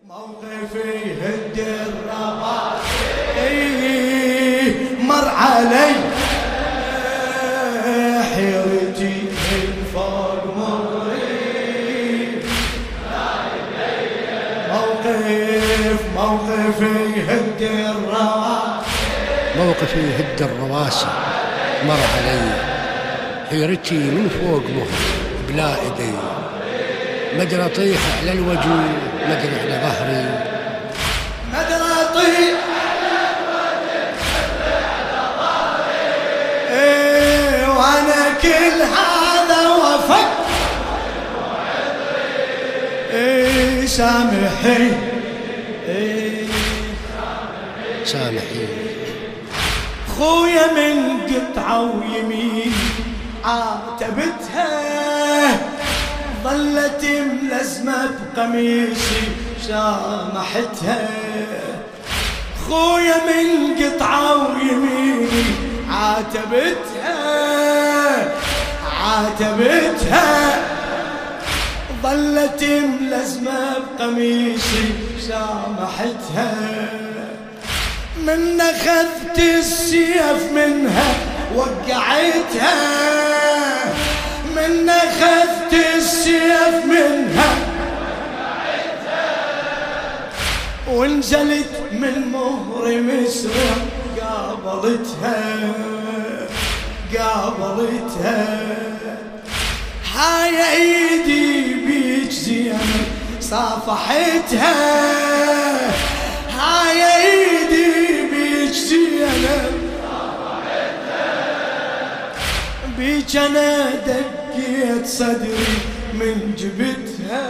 موقفي هد الرواسي مر علي حيرتي من فوق مغري موقفي هد الرواسي موقفي هد الرواسي مر علي حيرتي من فوق مهر بلا ايدي مدري اطيح على الوجه مدري على ظهري مدري اطيح على الوجه مدري على ظهري وانا كل هذا وفكر سامحي سامحي خويا من قطعة ويمين عاتبتها ظلت ملزمة بقميصي سامحتها خويا من قطعة ويميني عاتبتها ظلت ملزمة بقميصي سامحتها من أخذت السيف منها وقعتها من أخذت السيف منها ونزلت من مهر مسرع قابلتها هاي ايدي بيك زينب صافحتها هاي ايدي بيك زينب بيك انا دقيت صدري من جبتها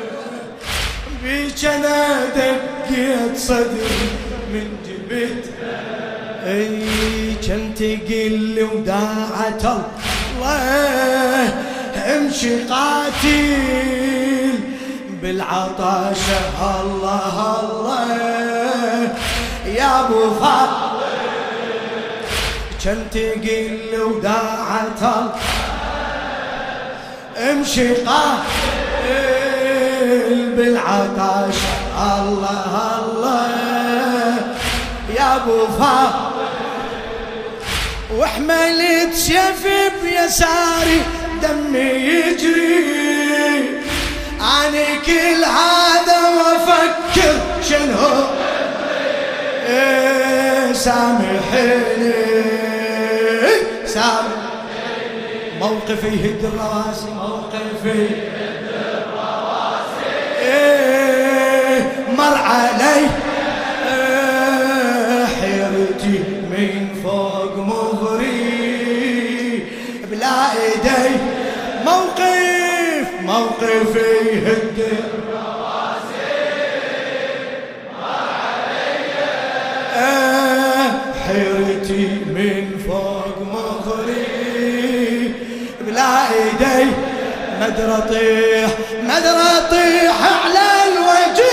بيك انا دقيت صدري من جبتها اي كنت قل وداعة الله امشي قاتل بالعطاشة الله الله يا ابو فاضل كنت قل وداعة الله امشي قاتل بالعطاشة الله الله يا ابو فاضل وحملت سيف بيساري دمي يجري أنا كل هذا وأفكر شنو سامحيني موقفي هد الرواسي مر علي حيرتي من فوق مغري بلا ايدي موقفي هد الرواسي مر علي حيرتي من فوق مغري بلا ايدي مدري اطيح على الوجه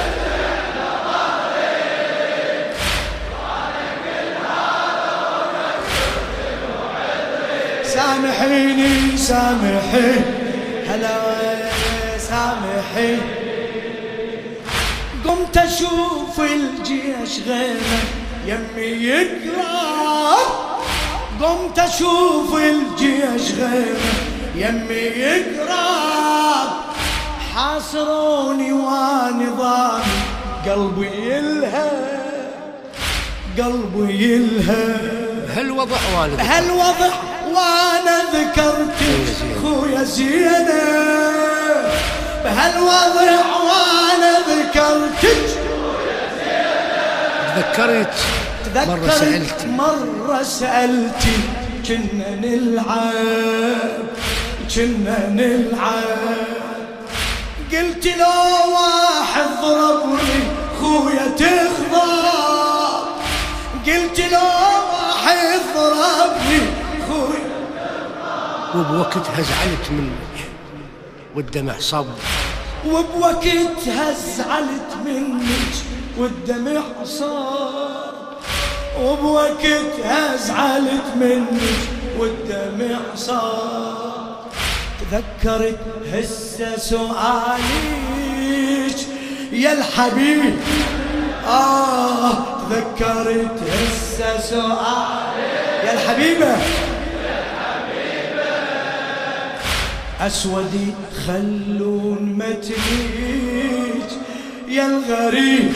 سامحي هلا سامحي قمت اشوف الجيش غيره يمي يقرب قمت اشوف الجيش غيره يمي يقرب حاصروني ونظامي قلبي يلهب هالوضع وانا ذكرت خويا زينب بهالوضع وانا ذكرتك تذكرت مرة سألتي كنا نلعب قلت لو واحد ضربني خويا تخضر قلت لو واحد ضربني خويا وبوقتها زعلت منك والدمع صب وبوقتها زعلت منك والدمع صب وبوقتها زعلت منك والدمع صب تذكرت هسه سؤاليك يا الحبيب تذكرت هسه سؤال يا الحبيبة أسودي خلون متنيج يا الغريب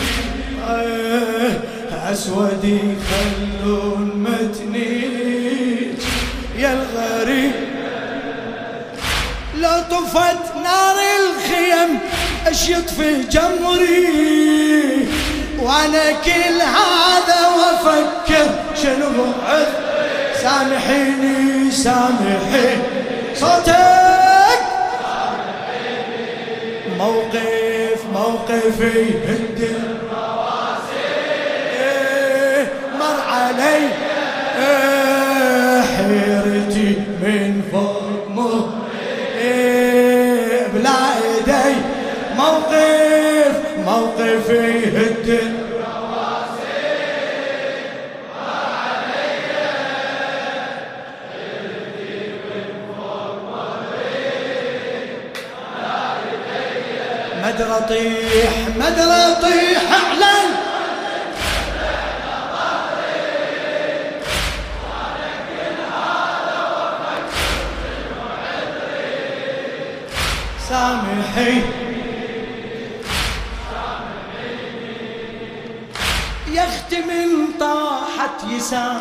أسودي خلون متنيج يا الغريب لو طفت نار الخيم اش يطفي جمري وانا كل هذا وافكر شنو بعد سامحيني سامحيني صوتك موقفي هد الرواسي مر علي حيرتي من فوق بلا ايدي موقفي هد الرواسي مر علي حيرتي من فوق مدري اطيح اعلن سامحي يا اختي من طاحت يسار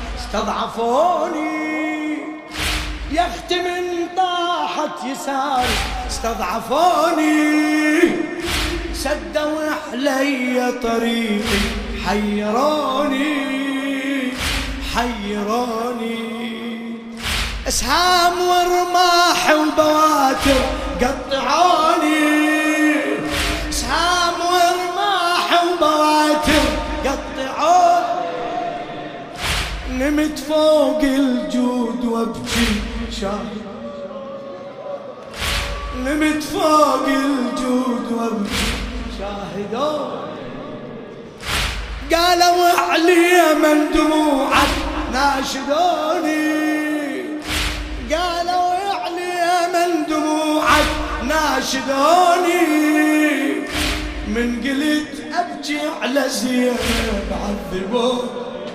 استضعفوني يا اختي من طاحت يسار استضعفوني سدوا علي طريقي حيروني اسهام ورماح وبواتر قطعوني اسهام ورماح وبواتر قطعوني نمت فوق الجود وابكي شاهد نمت فوق الجود وابكي شاهدون قالوا علي من دموعك ناشدوني قالوا علي من دموعك ناشدوني من قلت ابكي على زينب عذبوني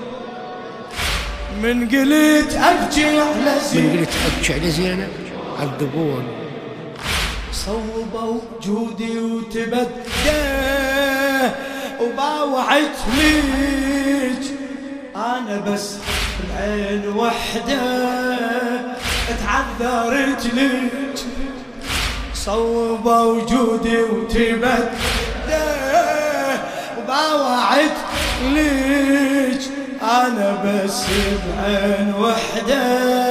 من قلت ابكي على زينب عذبوني صوبوا جودي وتبدى وباوعت ليج انا بس العين وحده اتعذرت ليج صوبوا جودي وتبدى وباوعت ليج انا بس بعين وحده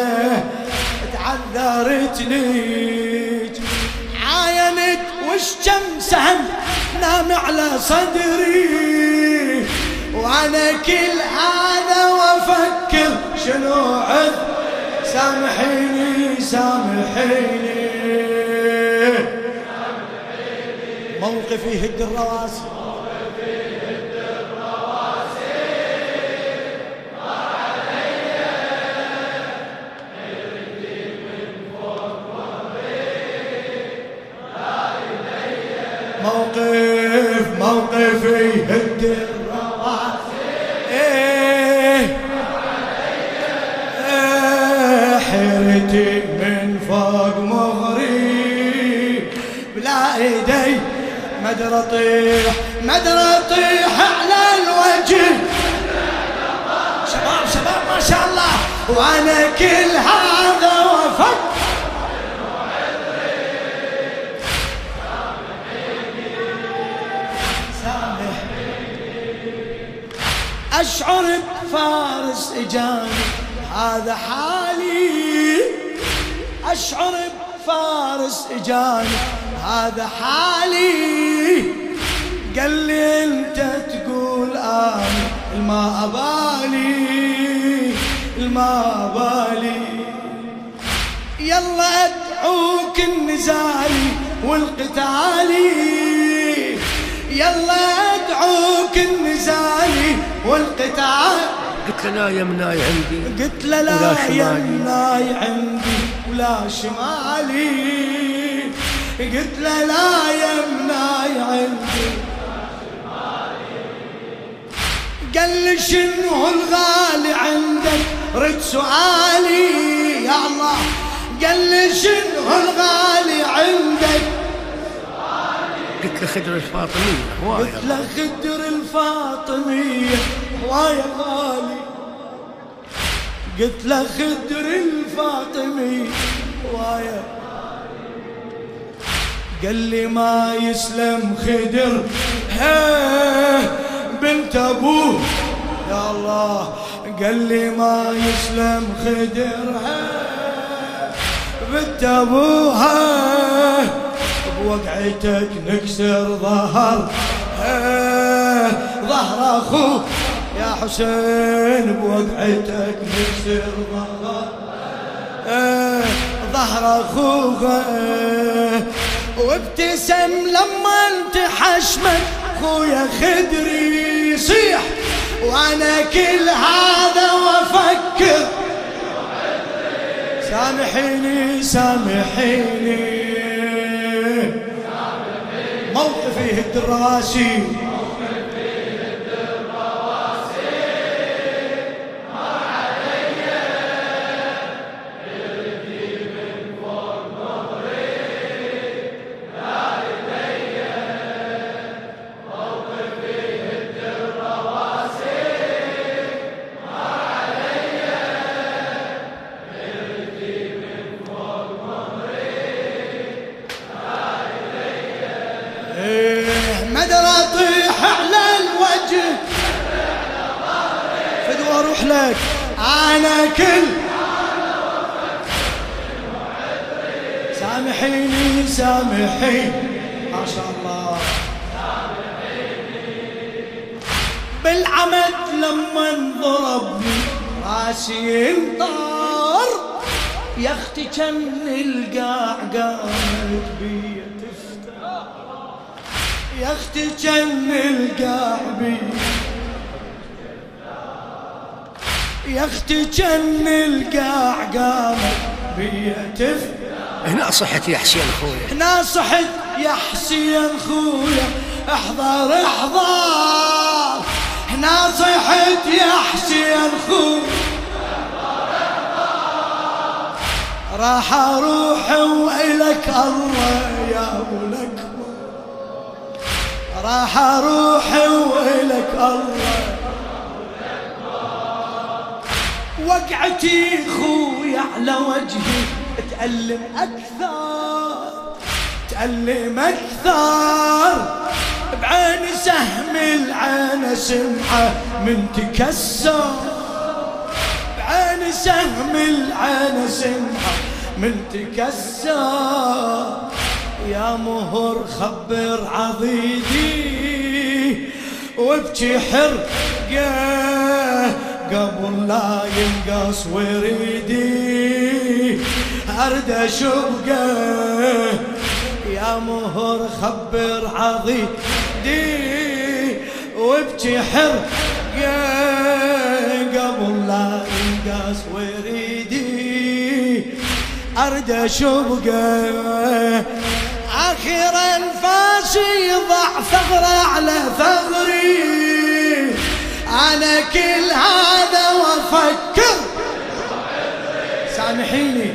اتعذرت ليج عاينت وش كم سهم نام على صدري وانا كل هذا وافكر شنو عذ سامحيني موقفي هد الرواسي موقفي هد الرواسي حيرتي من فوق مغري بلا ايدي مدري اطيح على الوجه شباب ما شاء الله وانا كل هذا وفك أشعر بفارس إجاني هذا حالي أشعر بفارس إجاني هذا حالي قال لي أنت تقول أنا الما أبالي يلا أدعوك النزالي والقتالي يلا أدعوك النزالي والقتال قلت له لا يمناي عندي قلت له لا يمناي عندي ولا شمالي قلت له لا يمناي عندي قال لي شنو الغالي عندك رد سؤالي يا الله. قال لي شنو الغالي عندك قلت له خدر الفاطمية هواية. قلت له خدر الفاطمية هواية غالي. قلت له خدر الفاطمية هواية. قال لي ما يسلم خدر بنت ابوه يا الله. قال لي ما يسلم خدرها بنت ابوها بوقعتك نكسر ظهر اخوك يا حسين. بوقعتك نكسر ظهر اخوك. وابتسم لما انت حشمك خويا خدري يصيح وانا كل هذا وافكر سامحيني سامحيني. موقفي يهد الرواسي اروح لك انا كل سامحيني سامحيني ما شاء الله. بالعمد لما انضربني راسي انطار يا اختي كم القاع قامت بي تفتح. يا اختي كم القاع بي يا اختي كم القاع قامت بي تفتح. هنا صحت يا حسين خويا هنا صحت يا حسين خويا احضر احضر. هنا صحت يا حسين خويا راح اروح وإلك الله يا ولك. راح اروح وإلك الله. وقعتي خويا على وجهي تألم أكثر تألم أكثر. بعين سهم العين سمعة من تكسر. بعين سهم العين سمعة من تكسر. يا مهر خبر عضيدي وابكي حرقه قبل لا ينقص وريدي أرد أشوقه. يا مهر خبر عضيدي وابكي حرقه قبل لا ينقص وريدي أرد أشوقه. أخيرا أنفاسي يضع ثغرة على ثغري أنا كل هذا وأفكر سامحيني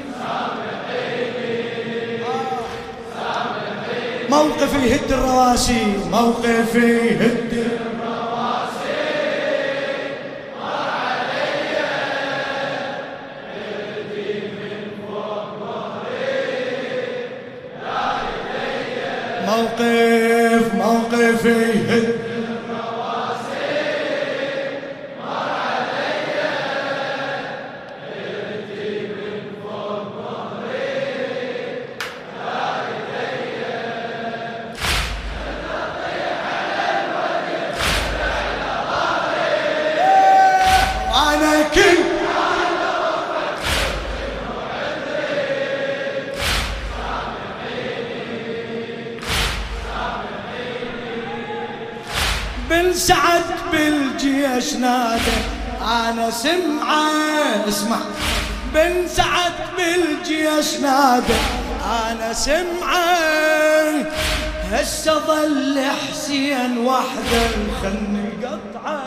موقفي يهد الرواسي موقفي يهد الرواسي. مر علي يدي من فوق ظهري لا يدي. موقفي يهد بن سعد بالجيش نادى أنا سمعه اسمع. بن سعد بالجيش نادى أنا سمعه. هسه ظل حسين حسين وحده خلني قطعه،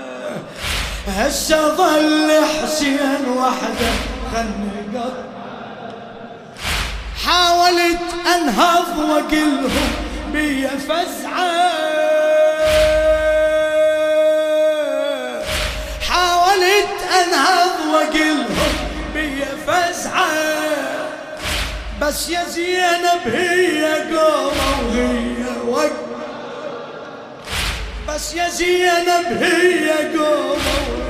هسه ظل حسين وحده خلني قطعه. حاولت انهض واقلهم بيا فزعه، حاولت انهض واقلهم بيا فزعه، بس يا زينب هي قومه وهي وقت، بس يا زينب هي قومه.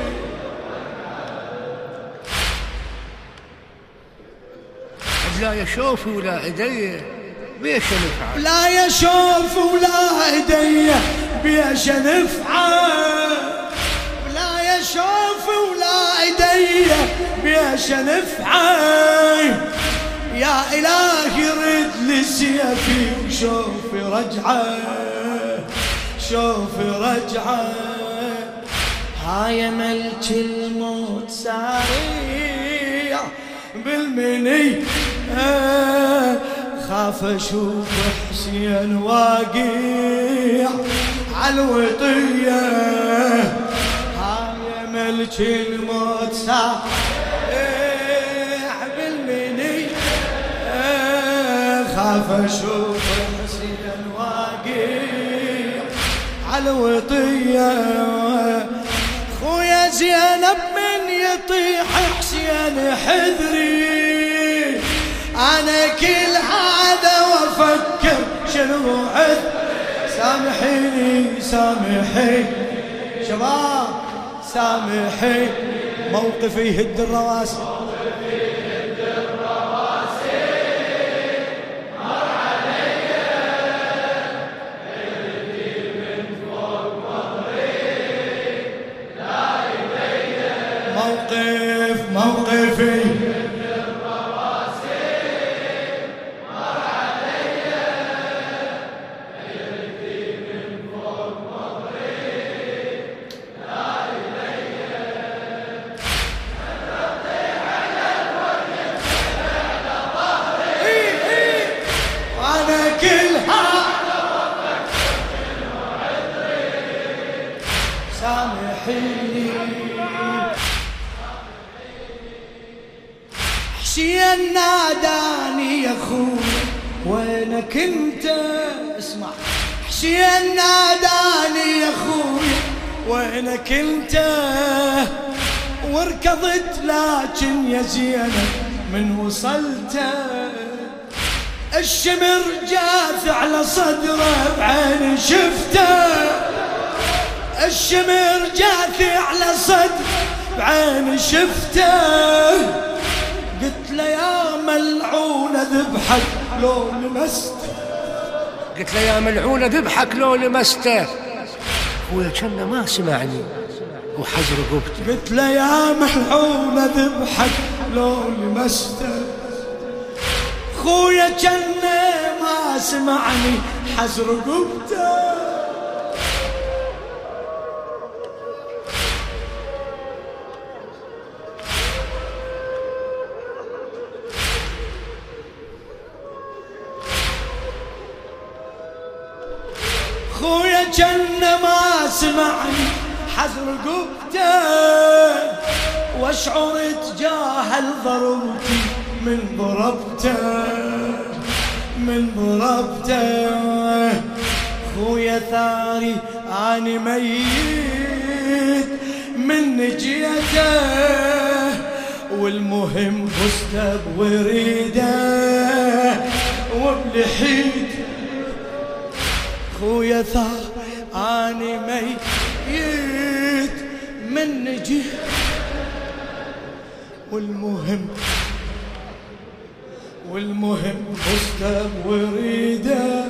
لا يا شوفي ولا ايدي بيش نفعل، لا يا شوف ولا ايدي بيش نفعل، لا يا شوف ولا ايدي بيش نفعل. يا إلهي رد لي سيفي وشوفي رجعه، شوفي رجعه. هاي ملك الموت ساريع بالمني، خاف اشوف حسين واقيع عالوطيه. هاي ملك الموت ساريع بالمني، خاف اشوف حسين واقيع عالوطيه. خويا زينب من يطيح حسين حذري، انا كل هذا وافكر شنو عذر. سامحيني سامحيني شباب سامحيني، موقفي يهد الرواسي، موقفي أنا كلها سامحيني. حسين ناداني يا خويا وينك انت، اسمع. حسين ناداني يا خويا وينك انت، وركضت لكن يا زينب من وصلت، الشمر جاث على صدره بعيني شفته، الشمر جاث على صدره بعيني شفته. قلت له يا ملعونة ذبحك لو لمسته، قلت له يا ملعونة ذبحك لو لمسته. خويا كنا ما سمعني وحز رقبتي، قلت له يا ملعونة ذبحك لو لمسته. خويا كنا ما سمعني حز رقبته. خويا جنة ما سمعني حزر رقبته، واشعر تجاهل ضربتي من ضربته، من ضربته. خويا ثاري اني ميت من نجيته، والمهم فزت بوريده وبلحيته. خويا ثار اني ميت من نجي، والمهم فزت بوريده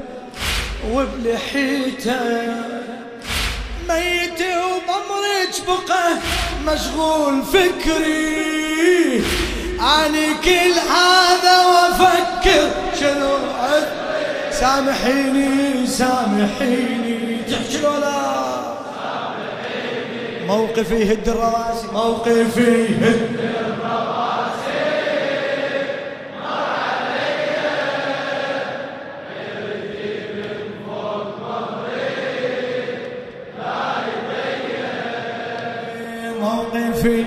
وبلحيته. ميت وبمرج بقى مشغول فكري، اني كل هذا وافكر شنو عذر. سامحيني سامحيني تحكي ولا موقفي يهد الرواسي، موقفي يهد الرواسي. مر علي غيرتي من فوق ظهري، في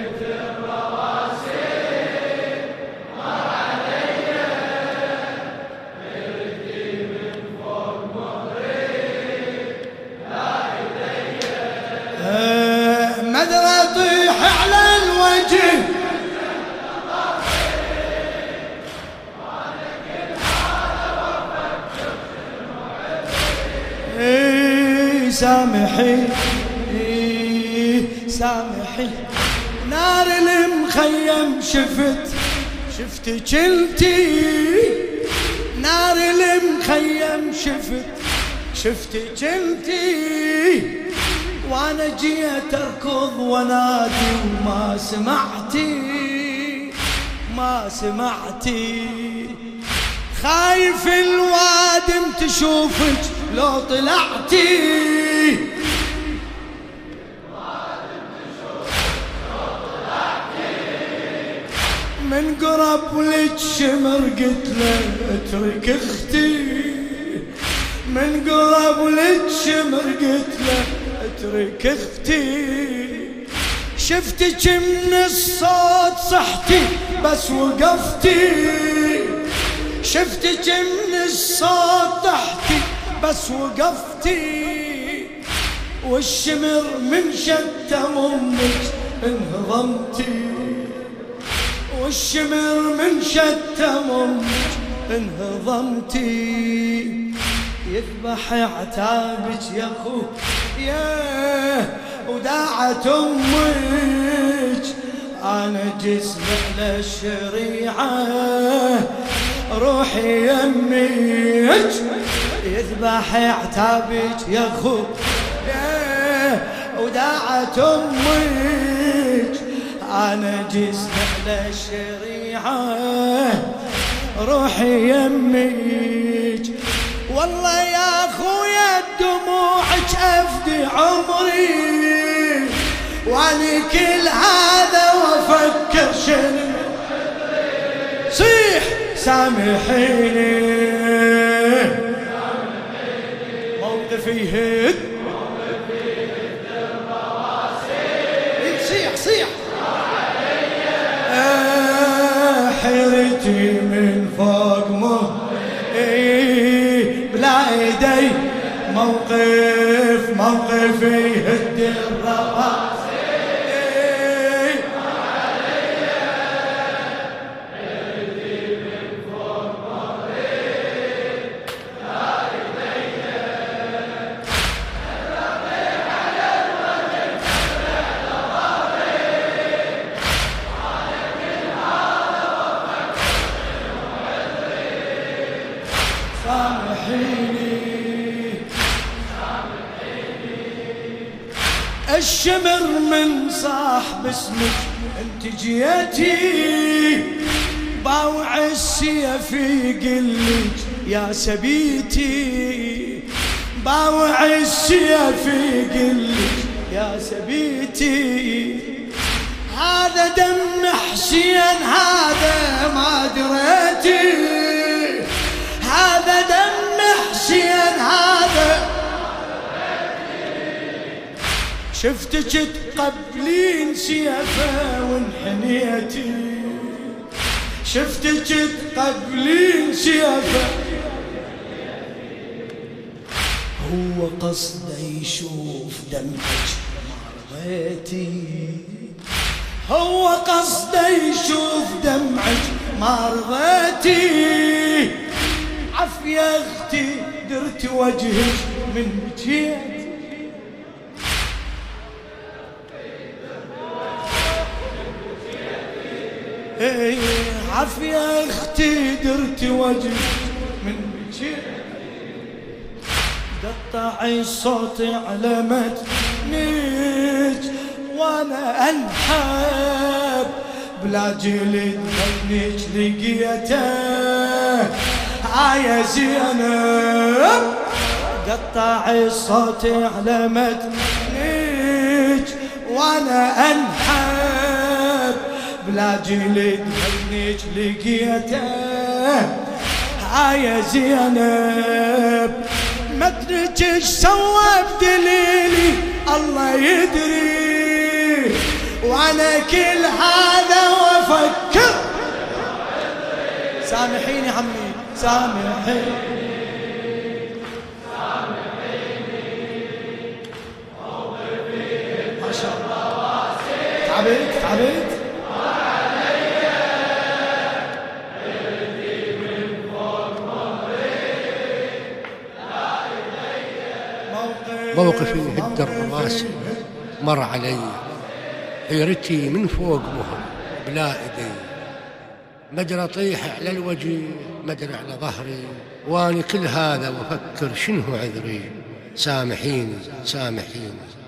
مدري اطيح على الوجه سامحي سامحي نار المخيم شفتك انتي نار المخيم شفتك انتي وانا جيت اركض ونادي وما سمعتي خايف الوادم تشوفك لو طلعتي من قرب لك شمر قلت له اترك اختي من قرب لك شمر قلت له اترك اختي شفتك من الصوت صحتي بس وقفتي شفتك من الصوت تحتي بس وقفتي والشمر من شتم امك انهضمتي والشمر من شتم امك انهضمتي يذبح عتابك يا اخو يا وداعت امك انا جسمي على الشريعه روحي يمك يذبح عتابك يا اخو وداعت امك انا جسمي على الشريعه روحي يمك والله يا اخويا دموعك افدي عمري وانا كل هذا وافكر شنو صيح سامحيني موقفي هد صيح حيرتي من فوق بلا ايدي موقفي هد الرواسي الشمر من صاحب اسمك انت جيتي باوع السيف يقلك يا سبيتي باوع السيف يقلك يا سبيتي هذا دم حسين هذا ما دريتي هذا دم حسين هذا شفتك تقبلين سيفه وانحنيتي شفتك تقبلين سيفه هو قصده يشوف دمك ما رضيتي هو قصده يشوف دمعك ما رضيتي عافية اختي درت وجهك من بكيت عافية اختي درت وجهك من بكيت قطعي الصوت على متنك وانا انحب بلا جلد منك لقيته يا زينب قطعي الصوت على متنك وانا انحب بلا جلد منك لقيته يا زينب متنك ايش سوى بدليلي الله يدري وانا كل هذا وافكر. سامحيني عمي سامحيني ما شاء الله. تعبت موقفي هد الرواسي مر علي، حيرتي من فوق مهر بلا ايدي، مدري اطيح على الوجه مدري على ظهري، واني كل هذا وافكر شنو عذري. سامحيني سامحيني